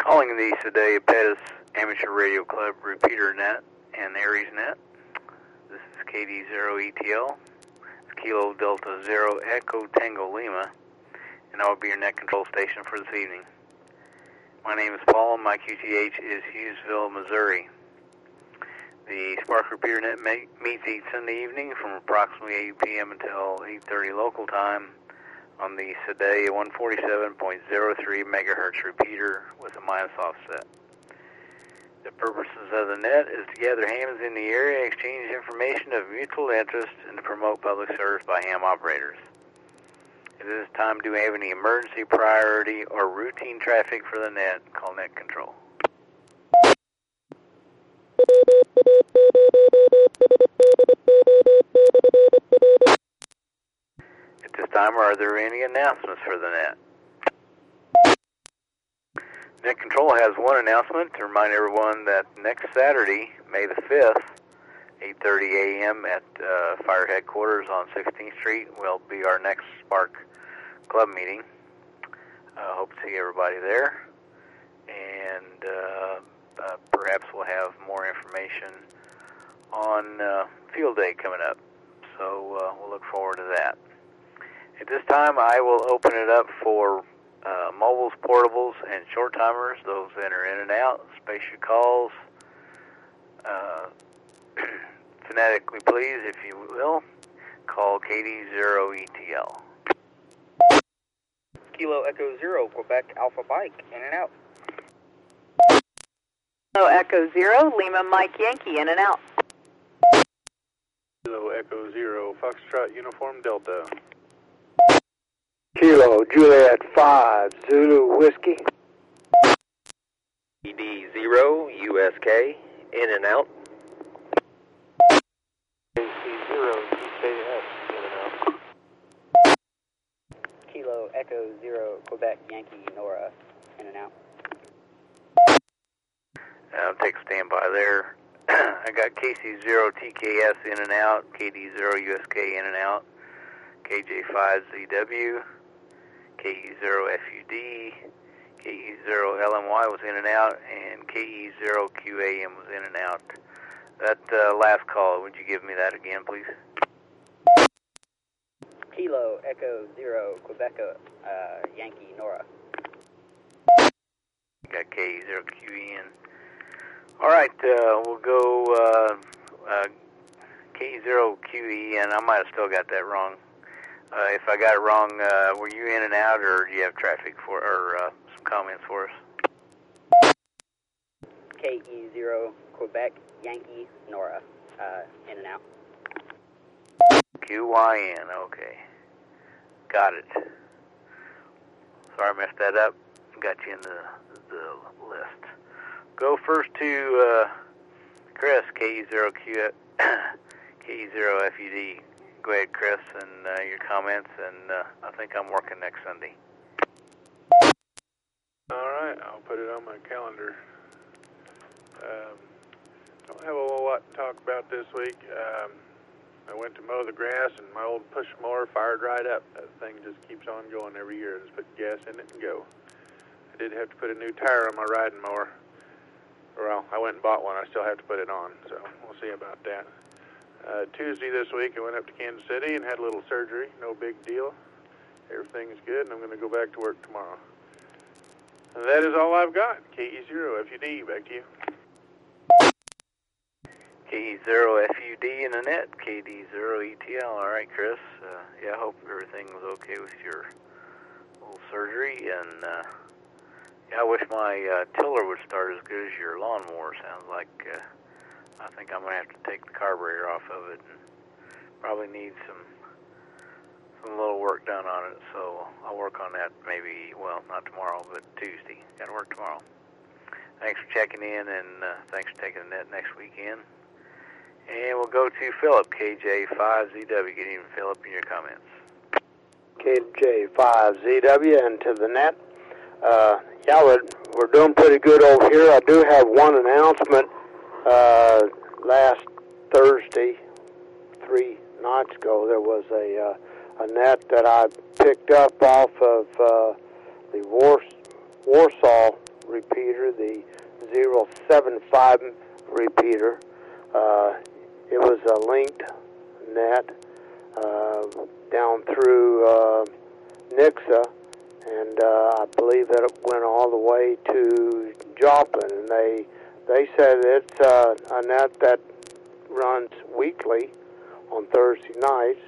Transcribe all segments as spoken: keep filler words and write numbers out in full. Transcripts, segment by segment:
Calling the Sedalia Pettis Amateur Radio Club repeater net and Aries net. This is K D zero E T L. It's Kilo Delta Zero Echo Tango Lima, and I will be your net control station for this evening. My name is Paul, and my Q T H is Hughesville, Missouri. The Spark Repeater Net meets each Sunday evening from approximately eight p m until eight thirty local time on the Sedalia one forty-seven point zero three megahertz repeater with a minus offset. The purposes of the net is to gather hams in the area, exchange information of mutual interest, and to promote public service by ham operators. At this time, do we have any emergency, priority, or routine traffic for the net? Call net control. At this time, are there any announcements for the net? Net Control has one announcement to remind everyone that next Saturday, May the fifth, eight thirty a m at uh, Fire Headquarters on sixteenth street will be our next Spark Club meeting. Uh, hope to see everybody there. And uh, uh, perhaps we'll have more information on uh, Field Day coming up. So uh, we'll look forward to that. At this time, I will open it up for uh, mobiles, portables, and short timers, those that are in and out. Space your calls. Uh, phonetically, please, if you will. Call K D zero E T L. Kilo Echo Zero, Quebec Alpha Bike, in and out. Kilo Echo Zero, Lima Mike Yankee, in and out. Kilo Echo Zero, Foxtrot Uniform Delta. Kilo Juliet Five, Zulu Whiskey. E D Zero, U S K, in and out. A C Zero, U K S, in and out. Kilo Echo Zero, Quebec Yankee Nora, in and out. I'll take a standby there. I got K C zero T K S in and out, K D zero U S K in and out, K J five Z W, K E zero F U D, K E zero L M Y was in and out, and K E zero Q A M was in and out. That uh, last call, would you give me that again, please? Kilo Echo Zero, Quebec uh, Yankee Nora. Got K E zero Q E in. All right, uh, we'll go uh, uh, K zero Q E, and I might have still got that wrong. Uh, if I got it wrong, uh, were you in and out, or do you have traffic for, or uh, some comments for us? K E zero Quebec Yankee Nora, uh, in and out. Q Y N, okay. Got it. Sorry I messed that up. Got you in the, the list. Go first to uh, Chris, K E zero Q, K E zero F U D. Go ahead, Chris, and uh, your comments, and uh, I think I'm working next Sunday. All right, I'll put it on my calendar. Um, don't have a whole lot to talk about this week. Um, I went to mow the grass, and my old push mower fired right up. That thing just keeps on going every year. Just put gas in it and go. I did have to put a new tire on my riding mower. Well, I went and bought one. I still have to put it on, so we'll see about that. Uh, Tuesday this week, I went up to Kansas City and had a little surgery. No big deal. Everything's good, and I'm going to go back to work tomorrow. And that is all I've got. K E zero F U D, back to you. K E zero F U D in the net, K D zero E T L. All right, Chris. Uh, yeah, I hope everything was okay with your little surgery, and uh, yeah, I wish my uh, tiller would start as good as your lawnmower. Sounds like uh, I think I'm going to have to take the carburetor off of it and probably need some some little work done on it. So I'll work on that maybe, well, not tomorrow, but Tuesday. Got to work tomorrow. Thanks for checking in, and uh, thanks for taking the net next weekend. And we'll go to Philip, K J five Z W. Good evening, Philip, in your comments. K J five Z W and to the net. Uh, yeah, we're, we're doing pretty good over here. I do have one announcement. Uh, last Thursday, three nights ago, there was a uh, a net that I picked up off of uh, the Wars, Warsaw repeater, the zero seven five repeater. Uh, it was a linked net uh, down through uh, Nixa, and uh, I believe that it went all the way to Joplin. And they they said it's uh, a net that runs weekly on Thursday nights.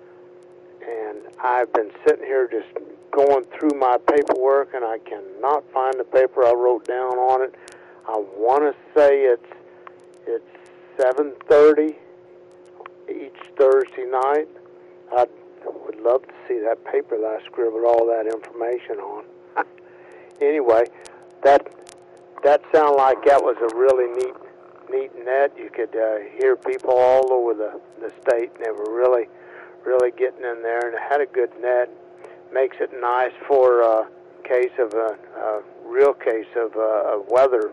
And I've been sitting here just going through my paperwork, and I cannot find the paper I wrote down on it. I want to say it's it's seven thirty each Thursday night. I would love to see that paper that I scribbled all that information on. Anyway, that that sounded like that was a really neat neat net. You could uh, hear people all over the, the state, and they were really, really getting in there, and it had a good net. Makes it nice for a case of a, a real case of, uh, of weather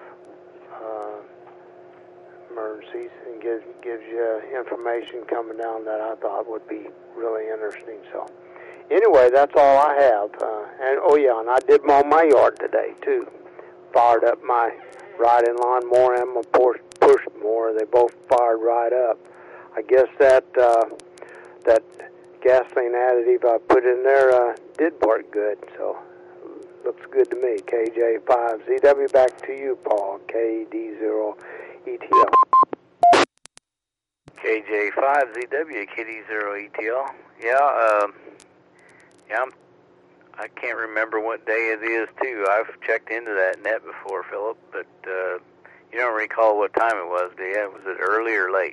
uh, emergencies, and gives gives you information coming down that I thought would be really interesting. So, anyway, that's all I have. Uh, and oh yeah, and I did mow my yard today too. Fired up my riding lawnmower and my push push mower. They both fired right up. I guess that uh, that gasoline additive I put in there uh, did work good. So looks good to me. K J five Z W. Back to you, Paul. K D zero E T L. K J five Z W, K D zero E T L. Yeah, um, yeah, I'm, I can't remember what day it is, too. I've checked into that net before, Philip, but uh, you don't recall what time it was, do you? Was it early or late?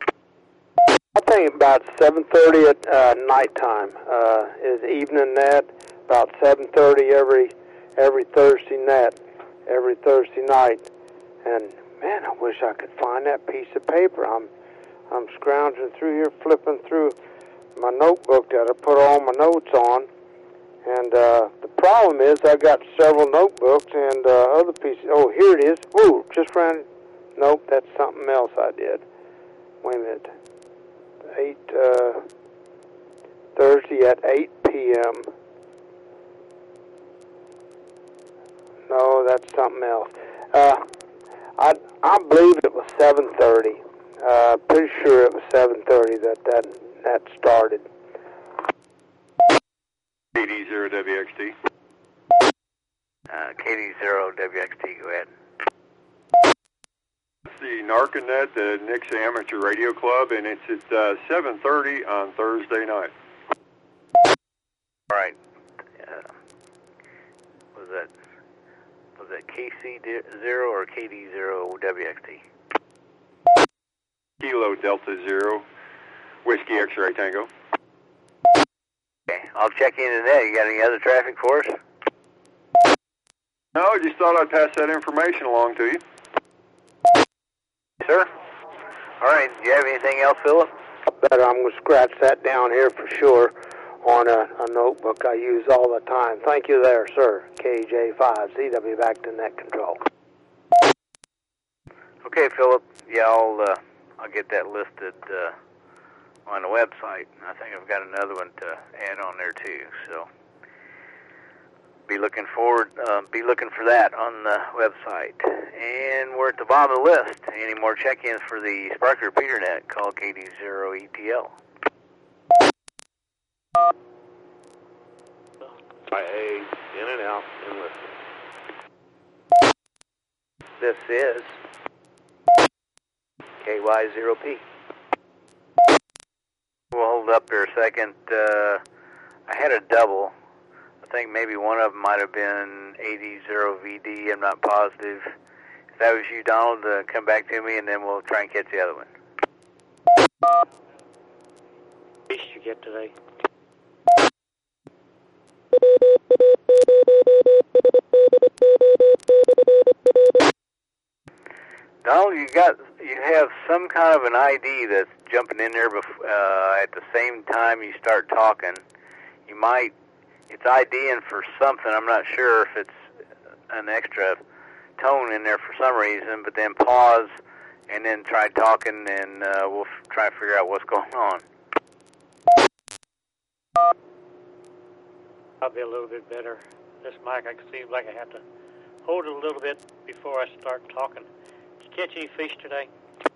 I think about seven thirty at uh, nighttime uh, is evening net. About seven thirty every every Thursday net, every Thursday night. And man, I wish I could find that piece of paper. I'm I'm scrounging through here, flipping through my notebook that I put all my notes on. And uh, the problem is I got several notebooks and uh, other pieces. Oh, here it is. Oh, just ran. Nope, that's something else I did. Wait a minute. Eight uh, Thursday at eight p m No, that's something else. Uh, I I believe it was seven thirty. Uh, pretty sure it was seven thirty that that that started. K D zero W X T. Uh, K D zero W X T, go ahead. It's the NARCAnet, the Nixa Amateur Radio Club, and it's at uh, seven thirty on Thursday night. All right. Uh, was that was that K C zero or K D zero W X T? Kilo Delta Zero, Whiskey X-Ray Tango. Okay, I'll check into that. You got any other traffic for us? No, I just thought I'd pass that information along to you. Sir? All right, do you have anything else, Philip? Better, I'm going to scratch that down here for sure on a, a notebook I use all the time. Thank you there, sir. K J five Z W, back to net control. Okay, Philip. Yeah, I'll uh, I'll get that listed uh, on the website. I think I've got another one to add on there too. So be looking forward. Uh, be looking for that on the website. And we're at the bottom of the list. Any more check-ins for the Sparky Repeater Net? Call K D zero E T L. I A, in and out, and listen. This is K Y zero P. We'll hold up here a second. Uh, I had a double. I think maybe one of them might have been A D zero V D. I'm not positive. If that was you, Donald, uh, come back to me, and then we'll try and catch the other one. What did you get today? Donald, you got you have some kind of an I D that's jumping in there bef- uh, at the same time you start talking. You might it's IDing for something. I'm not sure if it's an extra tone in there for some reason, but then pause and then try talking, and uh, we'll f- try to figure out what's going on. I'll be a little bit better. This mic, I seems like I have to hold it a little bit before I start talking. Did you catch any fish today?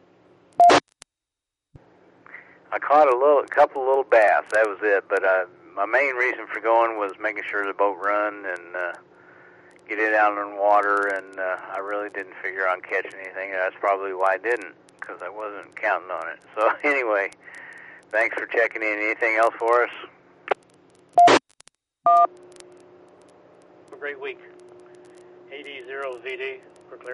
I caught a little, a couple of little bass. That was it. But uh, my main reason for going was making sure the boat run and uh, get it out on water. And uh, I really didn't figure on catching anything. That's probably why I didn't, because I wasn't counting on it. So anyway, thanks for checking in. Anything else for us? Have a great week. A D zero Z D, we're clear.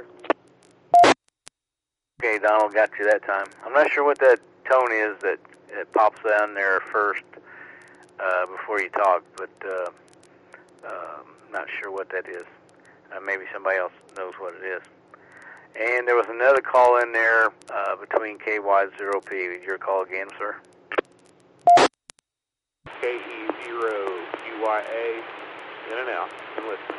Okay, Donald, got you that time. I'm not sure what that tone is that it pops down there first uh, before you talk, but uh, uh, not sure what that is. Uh, maybe somebody else knows what it is. And there was another call in there uh, between K Y zero P. Your call again, sir? K E zero Q Y A, in and out, and listening.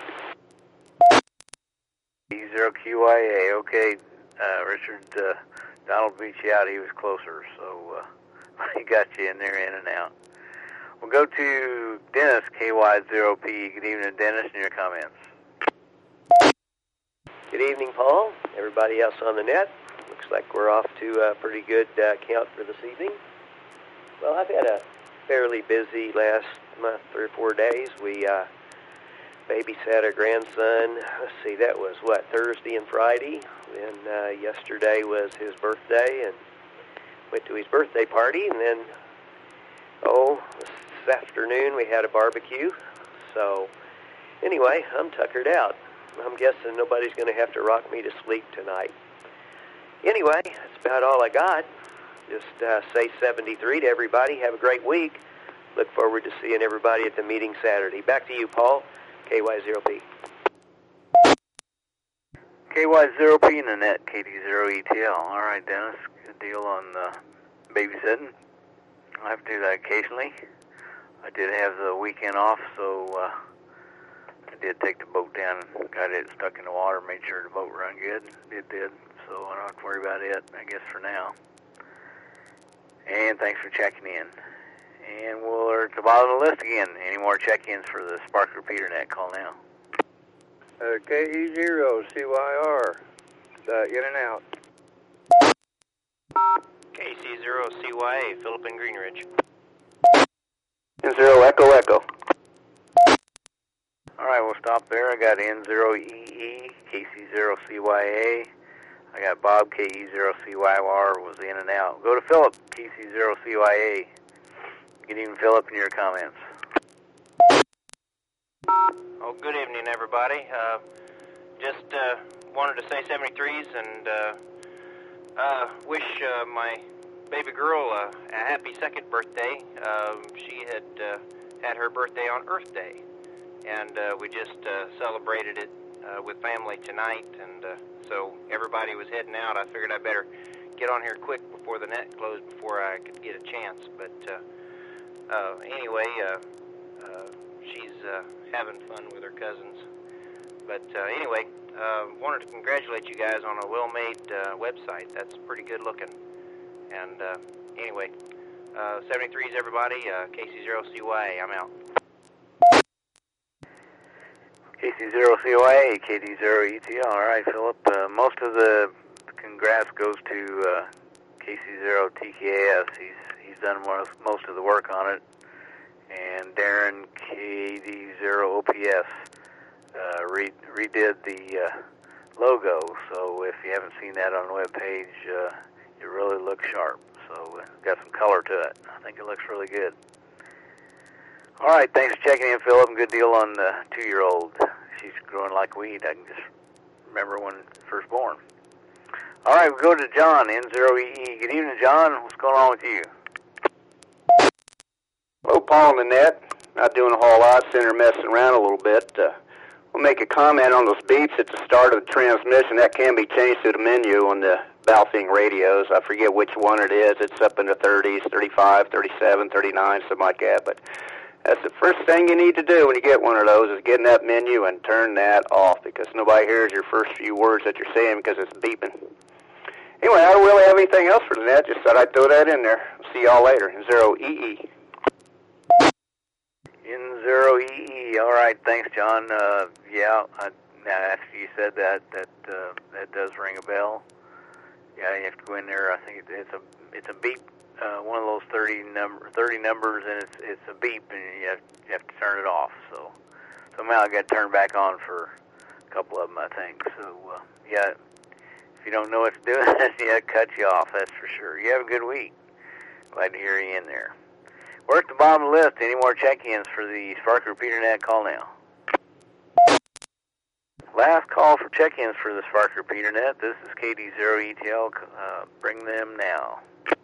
K E zero Q Y A, okay. Uh, Richard, uh, Donald beat you out. He was closer, so uh, he got you in there, in and out. We'll go to Dennis, K Y zero P. Good evening, Dennis, and your comments. Good evening, Paul. Everybody else on the net. Looks like we're off to a pretty good uh, count for this evening. Well, I've had a fairly busy last month, three or four days. We uh, babysat our grandson. Let's see, that was, what, Thursday and Friday. Then uh, yesterday was his birthday, and went to his birthday party. And then, oh, this afternoon we had a barbecue. So, anyway, I'm tuckered out. I'm guessing nobody's going to have to rock me to sleep tonight. Anyway, that's about all I got. Just uh, say seventy-three to everybody. Have a great week. Look forward to seeing everybody at the meeting Saturday. Back to you, Paul. K Y zero P. K Y zero P in the net, K D zero E T L. All right, Dennis. Good deal on uh, babysitting. I have to do that occasionally. I did have the weekend off, so uh, I did take the boat down and got it stuck in the water, made sure the boat run good. It did, so I don't have to worry about it, I guess, for now. And thanks for checking in. And we're at the bottom of the list again. Any more check-ins for the Spark Repeater Net? Call now. Uh, K E zero C Y R, uh, in and out. K C zero C Y A, Philip in Greenridge. N zero Echo Echo. All right, we'll stop there. I got N zero E E, K C zero C Y A. I got Bob, K E zero C Y R, was in and out. Go to Philip, K C zero C Y A. Good evening, Philip, and your comments. Oh, good evening, everybody. Uh, just uh, wanted to say seventy-threes and uh, uh, wish uh, my baby girl uh, a happy second birthday. Um, she had uh, had her birthday on Earth Day, and uh, we just uh, celebrated it uh, with family tonight, and uh, so everybody was heading out. I figured I better get on here quick before the net closed before I could get a chance, but uh, uh, anyway, uh, uh, she's uh, having fun with her cousins. But uh, anyway, uh, wanted to congratulate you guys on a well-made uh, website. That's pretty good looking. And uh, anyway, uh, seventy-threes, everybody. Uh, K C zero C Y A, I'm out. K C zero C Y A, K D zero E T L. All right, Philip. Uh, most of the congrats goes to uh, K C zero T K A S. He's he's done most, most of the work on it. And Darren, K D zero O P S, uh, re- redid the uh, logo. So if you haven't seen that on the web page, uh, it really looks sharp. So it's got some color to it. I think it looks really good. All right, thanks for checking in, Philip. Good deal on the two-year-old. She's growing like weed. I can just remember when first born. All right, we go to John, N zero E E. Good evening, John. What's going on with you? Hello, Paul and Annette. Not doing a whole lot, sitting there messing around a little bit. Uh, we'll make a comment on those beeps at the start of the transmission. That can be changed to the menu on the Balfing radios. I forget which one it is. It's up in the thirties, thirty-five, thirty-seven, thirty-nine, something like that. But that's the first thing you need to do when you get one of those is get in that menu and turn that off, because nobody hears your first few words that you're saying because it's beeping. Anyway, I don't really have anything else for that. Just thought I'd throw that in there. See y'all later. Zero E E. N zero E E. All right, thanks, John. Uh, yeah, I now, after you said that, that uh, that does ring a bell. Yeah, you have to go in there. I think it, it's a it's a beep, uh, one of those thirty number thirty numbers, and it's it's a beep, and you have you have to turn it off. So somehow I got turned back on for a couple of them, I think. So uh, yeah, if you don't know what to do, yeah, it cuts you off. That's for sure. You have a good week. Glad to hear you in there. We're at the bottom of the list. Any more check-ins for the Spark Repeater Net? Call now. Last call for check-ins for the Spark Repeater Net. This is K D zero E T L. Uh, bring them now.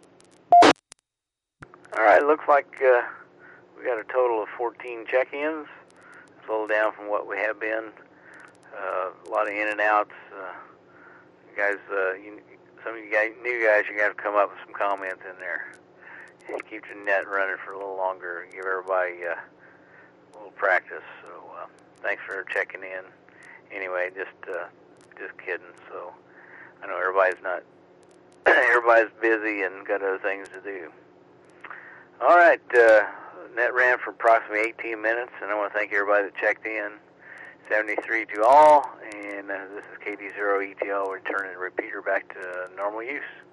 All right, looks like uh, we got a total of fourteen check-ins. It's a little down from what we have been. Uh, a lot of in and outs. Uh, you guys, uh, you, some of you guys, new guys, you got to come up with some comments in there. Keep the net running for a little longer and give everybody uh, a little practice. So uh, thanks for checking in. Anyway, just uh, just kidding. So I know everybody's not everybody's busy and got other things to do. All right, uh, net ran for approximately eighteen minutes, and I want to thank everybody that checked in. seventy-three to all, and uh, this is K D zero E T L returning the repeater back to normal use.